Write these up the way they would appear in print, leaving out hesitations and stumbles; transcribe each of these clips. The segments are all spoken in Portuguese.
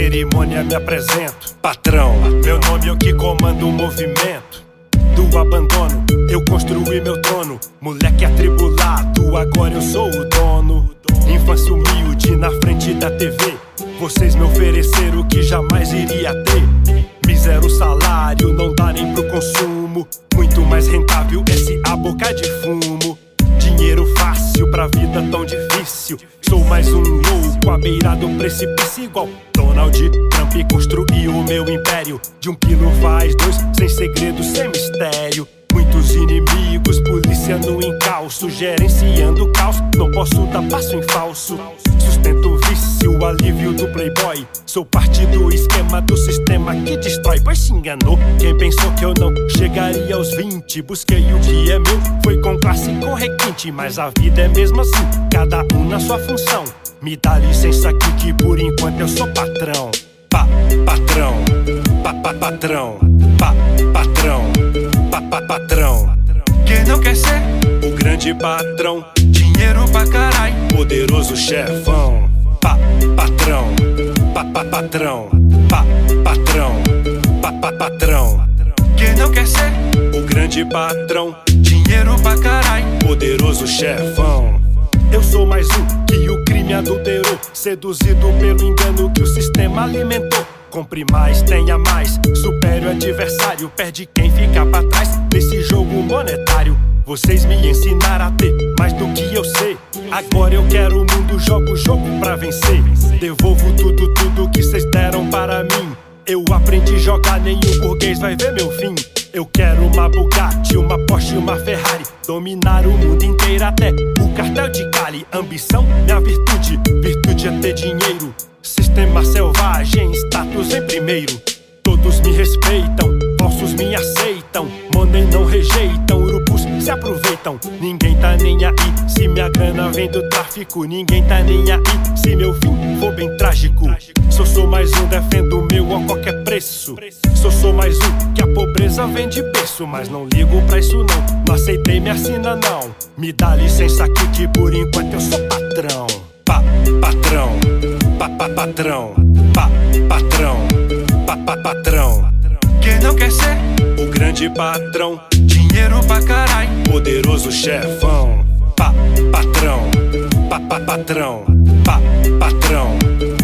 cerimônia me apresento. Patrão, meu nome é o que comanda o movimento. Do abandono, eu construí meu trono. Moleque atribulado, agora eu sou o dono. Infância humilde na frente da TV. Vocês me ofereceram o que jamais iria ter. Mísero salário, não dá nem pro consumo. Muito mais rentável esse a boca de fumo. Dinheiro fácil pra vida tão difícil. Sou mais um louco à beira do precipício. Igual Donald Trump construiu o meu império. De 1 quilo faz 2, sem segredo, sem mistério. Muitos inimigos, polícia no encalço, gerenciando o caos, não posso dar passo em falso. Sustento o vício, alívio do playboy. Sou parte do esquema do sistema que destrói. Pois se enganou quem pensou que eu não chegaria aos 20. Busquei o que é meu, foi com classe e com requinte. Mas a vida é mesmo assim, cada um na sua função. Me dá licença aqui que por enquanto eu sou patrão. Patrão, patrão, patrão, patrão. Quem não quer ser o grande patrão, dinheiro pra carai, poderoso chefão. Patrão, patrão, patrão, patrão. Quem não quer ser o grande patrão, dinheiro pra carai, poderoso chefão. Eu sou mais um que o crime adulterou, seduzido pelo engano que o sistema alimentou. Compre mais, tenha mais, supere o adversário, perde quem fica pra trás nesse jogo monetário. Vocês me ensinaram a ter mais do que eu sei. Agora eu quero o mundo, jogo o jogo pra vencer. Devolvo tudo que vocês deram para mim. Eu aprendi a jogar, nenhum burguês vai ver meu fim. Eu quero uma Bugatti, uma Porsche e uma Ferrari. Dominar o mundo inteiro até o cartel de Cali. Ambição, minha virtude, virtude é ter dinheiro. Sistema selvagem, status em primeiro. Todos me respeitam, falsos me aceitam. Money não rejeitam, urubus se aproveitam. Ninguém tá nem aí se minha grana vem do tráfico. Ninguém tá nem aí se meu fim for bem trágico. Sou mais um, defendo o meu a qualquer preço. Sou mais um que a pobreza vem de berço. Mas não ligo pra isso não, não aceitei, me assina não. Me dá licença aqui que por enquanto eu sou patrão. Patrão, patrão, patrão, patrão. Quem não quer ser o grande patrão, dinheiro pra carai, poderoso chefão. Patrão, patrão, patrão,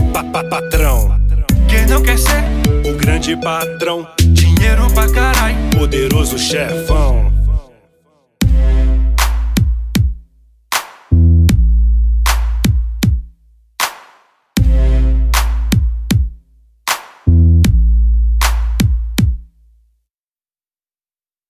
patrão. Quem não quer ser o grande patrão, dinheiro pra carai, poderoso chefão.